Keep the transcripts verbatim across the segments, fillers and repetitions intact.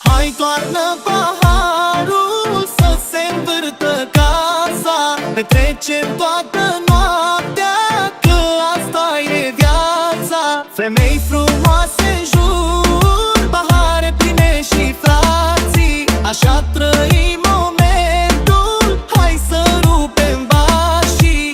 Hai, toarnă paharul să se învârtă casa, petrecem toată noaptea, că asta e viața. Femei frumoase în jur, pahare pline și frații, așa trăim momentul, hai să rupem bașii.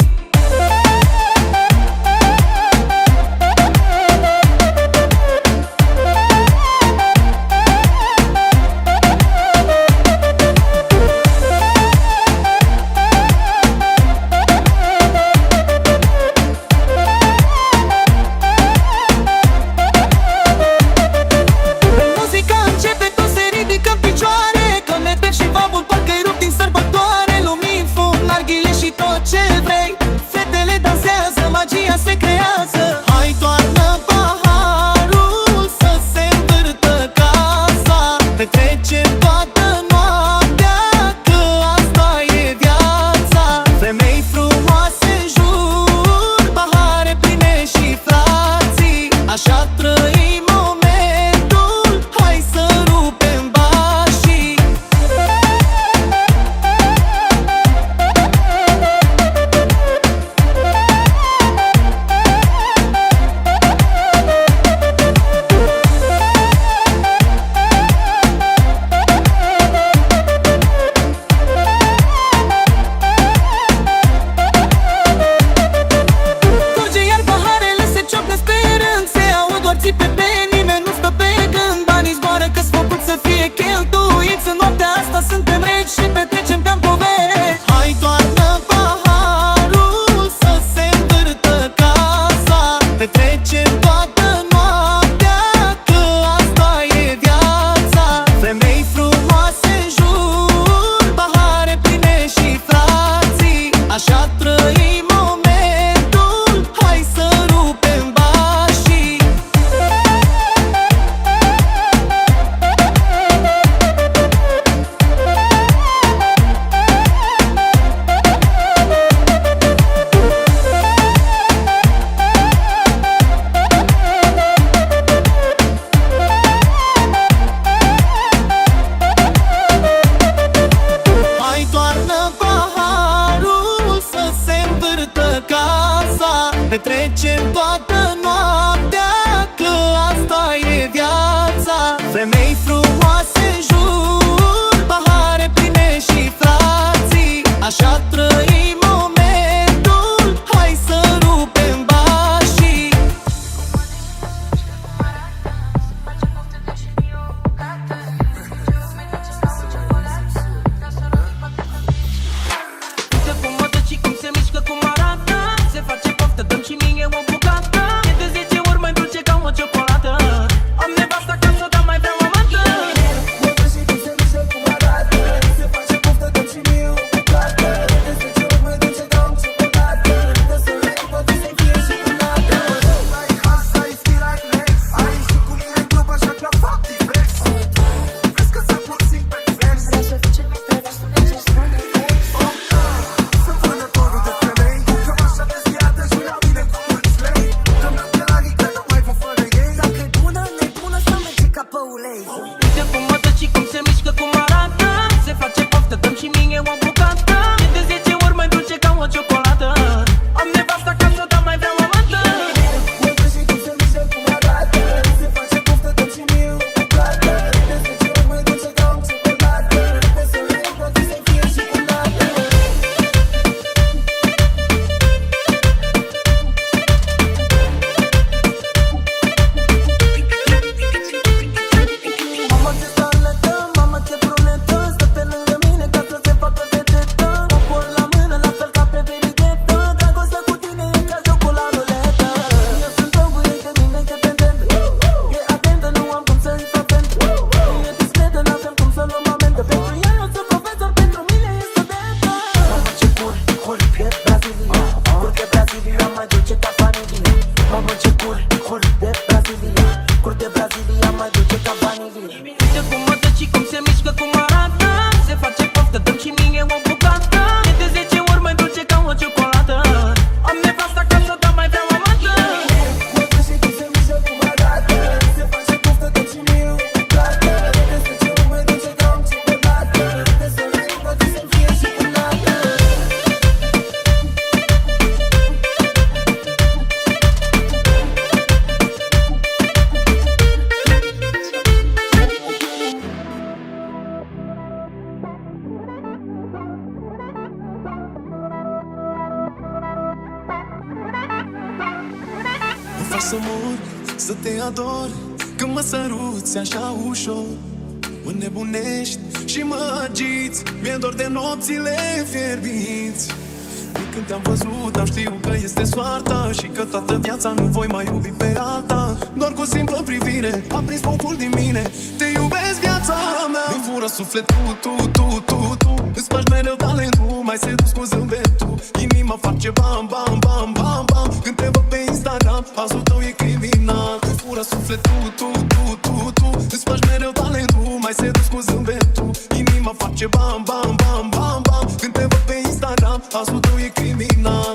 Ce vrei, fetele dansează, magia se creează. Hai, toarnă paharul să se învârtă casa, petrecem toată noaptea, că asta e viața. Femei frumoase în jur, pahare pline și frații, așa trăim momentul, hai să rupem bașii. Suntem regi și petrecem ca-n povere. Hai, toarnă paharul să se învârtă casa, petrecem toată noaptea, că asta e viața. Femei frumoase în jur, pahare pline și frații, așa trăim momentul, hai să rupem bașii. Petrecem toată noaptea, că asta e viața. Femei frumoase în jur, pahare pline și frații, așa trăim momentul, hai să rupem bașii. Uite cum mă dă și cum se mișcă, cum arată. Se face poftă, dăm și mie o bucată. E de zece ori mai dulce ca o ciocolată. Am nevasta acasă, dar mai vreau o mată. Mă dă și cum se mișcă, cum arată. Se face poftă, dăm și mie o bucată. E de zece ori mai dulce ca o ciocolată. Dă să le poate să fie și cu nată. Like asta, e stil like Lex. Ai și cu mine club, așa că fac flex. Vezi că sunt puțin pe flex. Vreau să facem pe flex, nu ne ce spune flex. Sunt vânătorul de femei, cam așa desviată și la mine cu mulți lei. Când am de la rică, nu mai vă fără ei. Dacă e bună, nebună, să merge ca pe ulei. Uite cum mă dă și cum se mișcă, cum arată. Se face poftă, dăm și mie o bucată. E de zece ori mai dulce ca o ciocolată. Am nevasta acasă, dar mai vreau o mată. Mă dă și cum se mișcă, cum arată. Se face poftă, dăm și mie o bucată. E de zece ori mai dulce ca o ciocolată. Dă să le poate să fie și cu nată. Mama ce starletă, mama ce brunetă, stă pe lângă mine ca să se facă vedetă. O pun la mână, la fel ca pe verighetă. Dragostea cu tine e ca jocul la ruletă. Eu sunt omul, e de mine independentă. E atentă, nu am cum să-i fac atent. E discretă, n-avem cum să luăm amendă. Pentru ea eu sunt profesor, pentru mine e studentă. Mamă ce curi, curi, pierd Brazilia. Curte Brazilia, mai dulce ca vanilie. Mamă ce curi, curi, pierd Brazilia. Curte Brazilia, mai dulce ca vanilie. Uite cum mă dă și cum se mișcă, cum arată. Se face poftă, dăm și mie o bucată. E de zece ori mai dulce ca o ciocolată. Am nevasta acasă, dar mai vreau o mată. Mă dă și cum se mișcă, cum arată. Se face poftă, dăm și mie o bucată. E de zece ori te ador când mă săruți așa ușor. Mă nebunești și mă agiți, mi-e dor de nopțile fierbinți. De când te-am văzut am știut că este soarta și că toată viața nu voi mai iubi pe alta. Doar cu o simplă privire a prins focul din mine. Te iubesc, viața mea. Îmi fură sufletul, tu, tu, tu, tu. Îți faci mereu talentul, mai seduci cu zâmbetul. Inima face bam, bam, bam, bam, bam când te văd pe Instagram, azul tău e criminal. Îmi fură sufletul, tu, tu, tu, tu. Îți faci mereu talentul, mai seduci cu zâmbetul. Inima face bam, bam, bam, bam, bam când te văd pe Instagram, azul tău e criminal.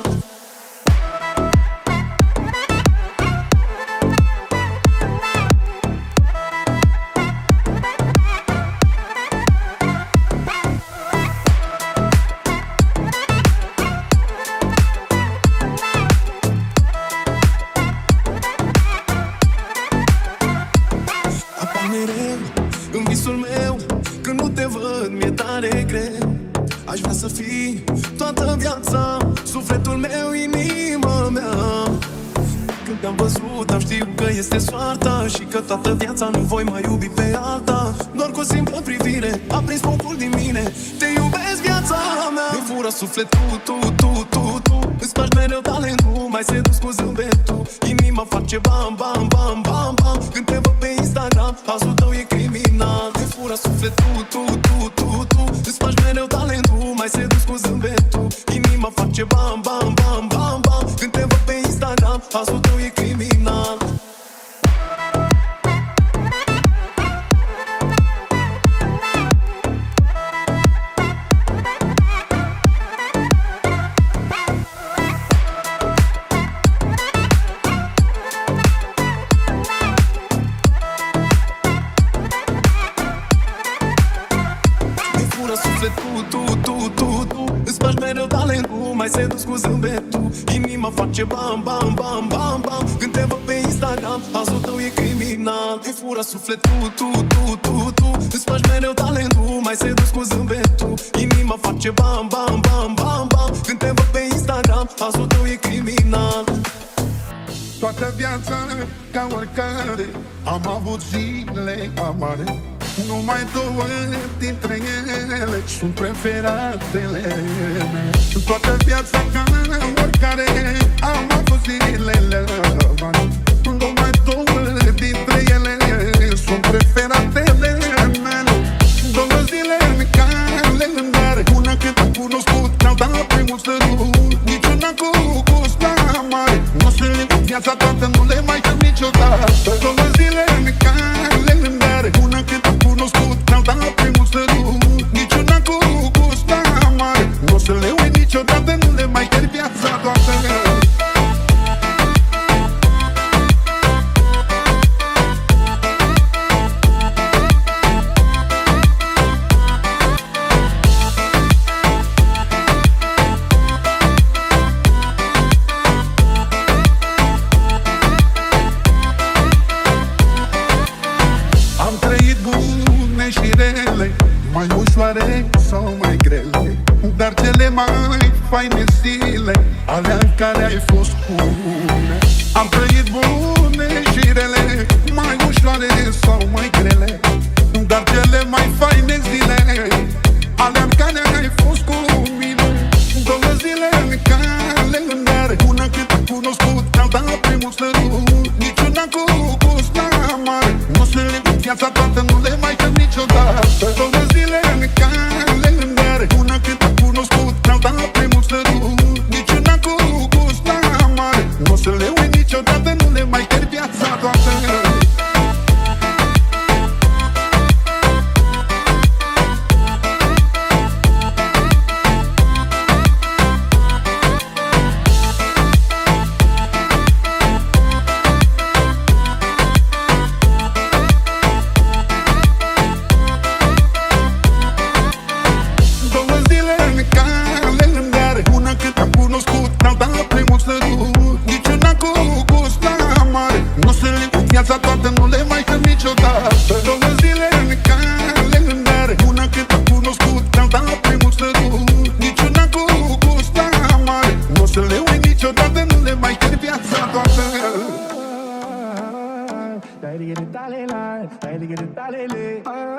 Apar mereu în visul meu, când nu te văd mi-e tare greu. Aș vrea să fii toată viața, sufletul meu, inima mea. Când te-am văzut am știut că este soarta și că toată viața nu voi mai iubi pe alta. Doar cu o simplă privire a prins focul din mine. Te iubesc, viața mea. Mi fură sufletul, tu, tu, tu, tu. Îți faci mereu talentul, mai seduci cu zâmbetul. Inima face bam, bam, bam, bam, bam când te văd pe Instagram, azul tău e criminal. Mi fură sufletul, tu, tu, tu, tu. Îți faci mereu talentul, mai seduci cu zâmbetul. Inima face bam, bam, bam, bam, bam când te văd pe Instagram, azul tău e criminal. Mi fură sufletul, tu, tu, tu, tu. Îți faci mereu talentul, mai seduci cu zâmbetul. Inima face bam, bam, bam, bam, bam când te văd pe Instagram, azul tău e criminal. Mi fură sufletul, tu, tu, tu, tu. Îți faci mereu talentul, mai seduci cu zâmbetul. Inima face bam, bam, bam, bam, bam când te văd pe Instagram, azul tău e criminal. Toată viața, ca oricare, am avut zile amare. Numai două dintre ele sunt preferatele mele. Toată viața, ca oricare, am avut zilele amare. Numai două dintre ele sunt preferatele mele. Două zile calendare, una cât am cunoscut, ne-au dat pe mult sărut. Niciuna cu gust mare, nu se limit viața toată, nu le mai dăm niciodată. Două zile calendare, una cât am cunoscut, ne-au dat pe mult sărut. Niciuna cu gust mare, nu se le uit niciodată, nu le mai pierd viața toată. Am trăit bune și rele, mai ușoare sau mai grele, dar cele mai faine zile, alea în care ai fost cu mine. Am trăit bune și rele, mai ușoare sau mai grele, dar cele mai faine zile, alea în care ai fost cu mine. Două zile în calendare, una cât am cunoscut, ne-au dat pe mult sărut. Niciuna cu gust mare, nu se limit viața toată, nu le mai dăm niciodată. Două zile în calendare, una cât am cunoscut, ne-au dat pe mult sărut. Niciuna cu gust mare, nu se le uit niciodată, nu le mai pierd viața toată. Două zile în calendare, una cât am cunoscut, ne-au dat pe mult sărut. Niciuna cu gust mare, nu se limit viața toată, nu le mai dăm niciodată. Două zile în calendare, una cât am cunoscut, ne-au dat pe mult sărut. Niciuna cu gust mare, nu se le uit niciodată, nu le mai pierd viața toată. ligere tale lai, dai ligere tale le.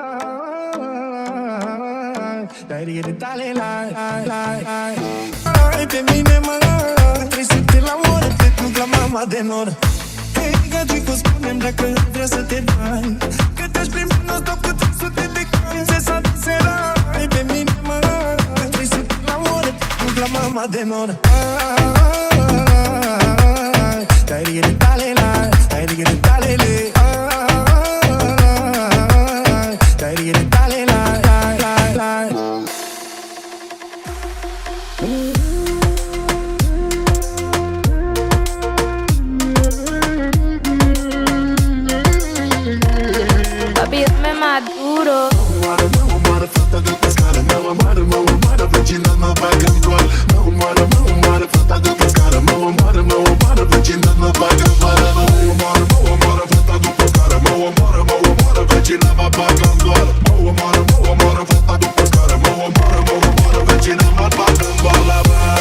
Dai ligere tale lai, lai, lai. Ai pe mine mă, trebuie să te l'amore, te duc la mama de nor. Hei, gagico, spune-mi dacă vrea să te dai, că te-aș plimba non-stop cu trei sute de cani. Se sa de sera, ai pe mine mă, trebuie să te l'amore, te duc la mama de nor. Dai ligere tale lai, dai ligere tale le. Dai ligere tale lai, lai, lai, lai. Papi, dame más duro. Moară, mă omoară, fata de pescară. Mă omoară, mă omoară, vecina mă bagă în goală. Mă omoară, mă omoară, fata de pescară. Mă omoară, mă omoară, vecina mă bagă în goală. Mă omoară, mă omoară, fata de pescară. Mă omoară, mă omoară, vecina mă bagă în goală. Mă omoară, mă omoară, fata de pescară. Mă omoară, mă omoară, vecina mă bagă în goală.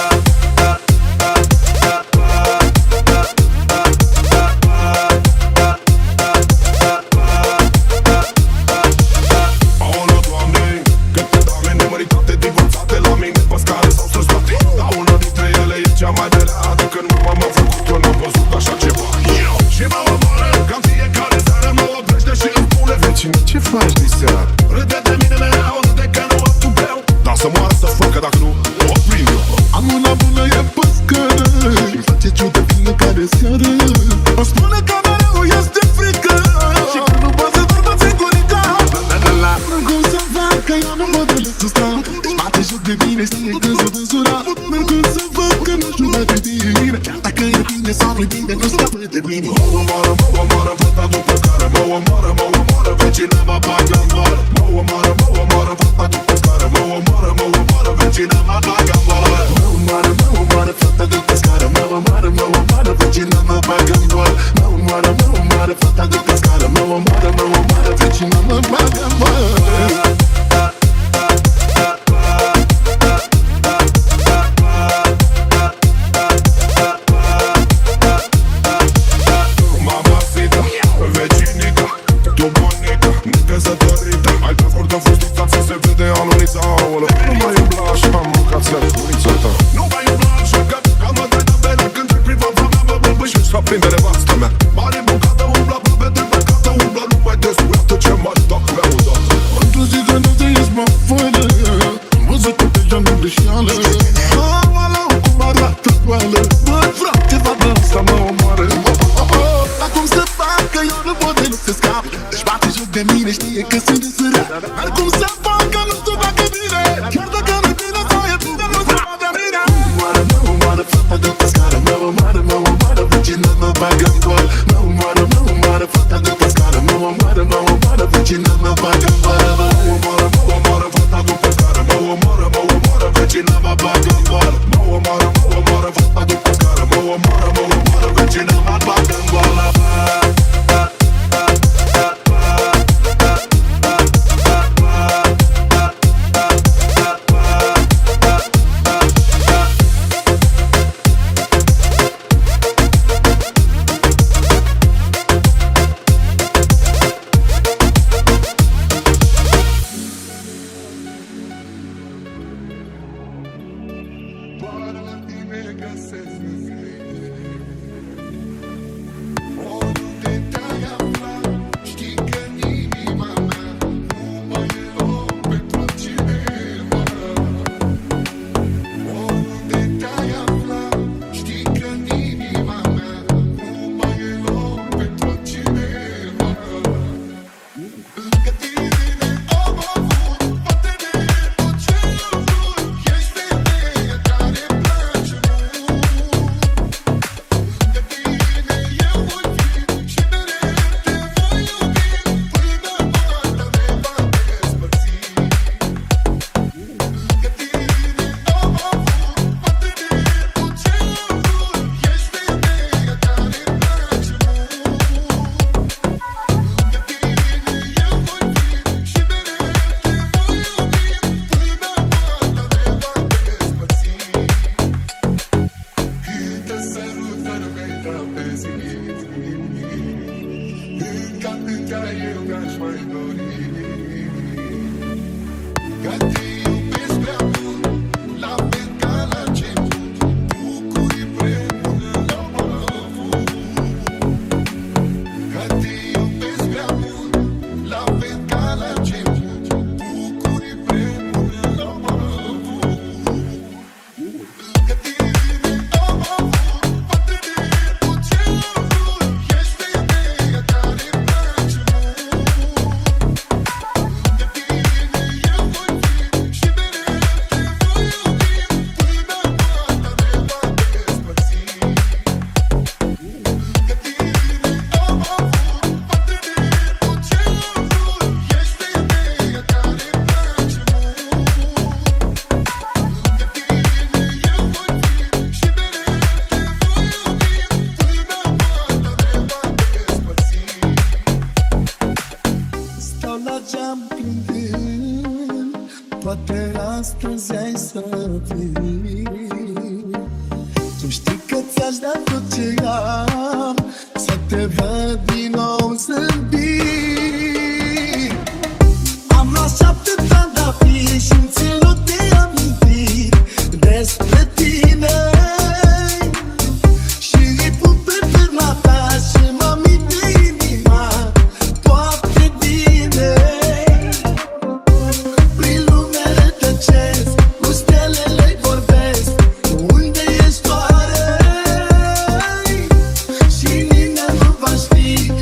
Ce faci de seară? Râde de mine, le aude de că nu am tu greu. Dar să moară să facă dacă nu o prind eu. Am una bună, e păscără și-mi face ciudă fiecare seară. Îmi spune că mereu este frică și că nu poate să dormă singurica. Cum să fac că eu nu mă doresc să stau. Își bate joc de mine, știe că s-o dăsura. Cum să fac că nu știu dacă e bine. Chiar dacă e bine sau nu-i bine, nu scapă de mine. Mă omoară, mă omoară, fata după care mă omoară, mă omoară, vecina mă bagă în goală. Mă omoară, mă omoară, fata după care mă omoară, mă omoară, vecina mă bagă în goală. Mă omoară, mă omoară, fata după scară. Mă omoară, mă omoară, vecina mă bagă în goală. Mă omoară, mă omoară, fata după scară. Mă omoară, mă omoară, vecina mă bagă în goală. atâta eu mi-aș mai dori. Că te iubesc prea mult, la fel ca la început, bucurii împreună l-am avut. Că te iubesc prea mult, la fel ca la început, bucurii împreună l-am avut. Că te iubesc am avut, poate de tot ce am vrut, ești femeia care îmi place mult. De tine eu voi fi și mereu te voi iubi, până moartea ne va despărți. Că tine am avut, poate de tot ce am vrut, ești femeia care îmi place mult. De tine eu voi fi și mereu te voi iubi, până moartea ne va despărți. Stau la geam gândind, poate astăzi ai să vii. Tu știi că ți-aș da tot ce am, să te văd din nou zâmbit. Am luat șapte trandafiri și-mi ținut de amintiri despre tine. Și îi pun pe perna ta și mă minte inima toate bine. Prin lume rătăcesc, cu stelele vorbesc, unde ești oare? Și nimeni nu va ști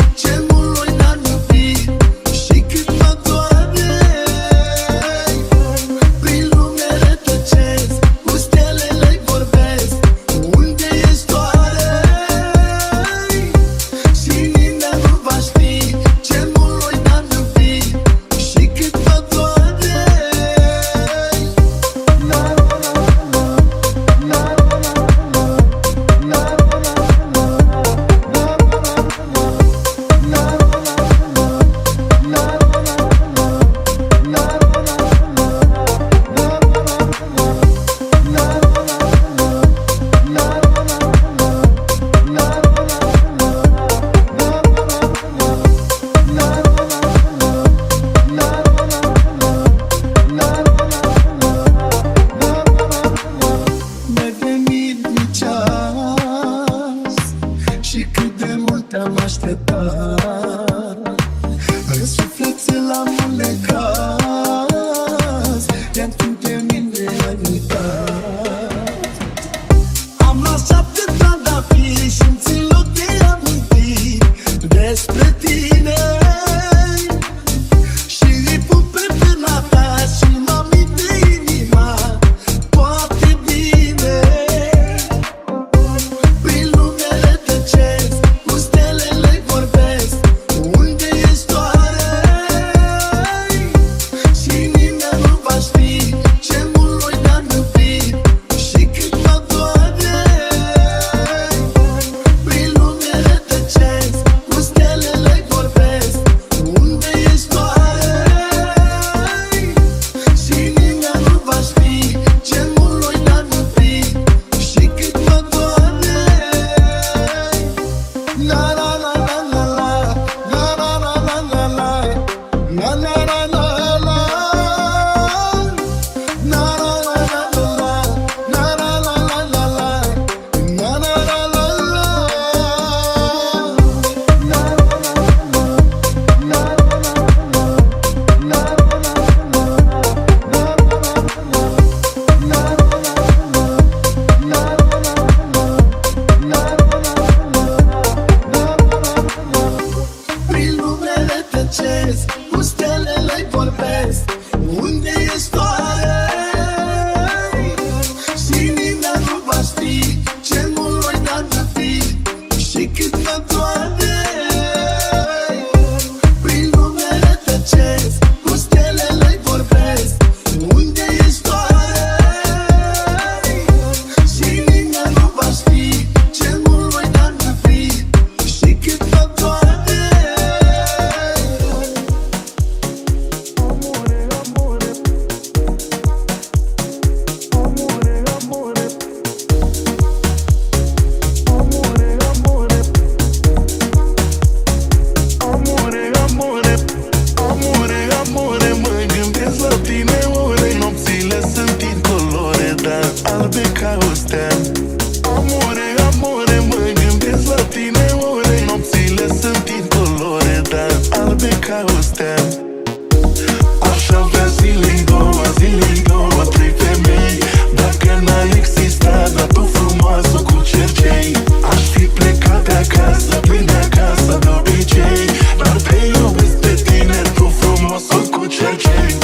ca o stea. Aș avea zilei două, zilei două, trei femei. Dacă n-ai existat, dar tu frumoasă cu cercei. Aș fi plecat de acasă, plin de acasă de obicei. Dar te iubesc pe tine, tu frumoasă cu cercei.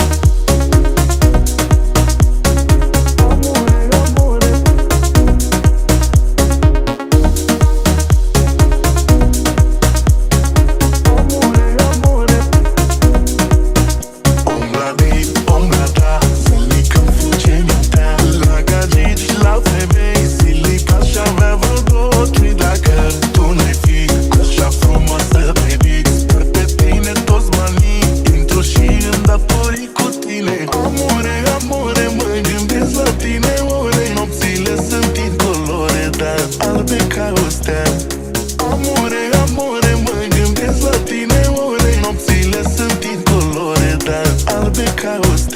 Amore, amore, mă gândesc la tine ore. Nopțile sunt incolore, dar albe ca o stea.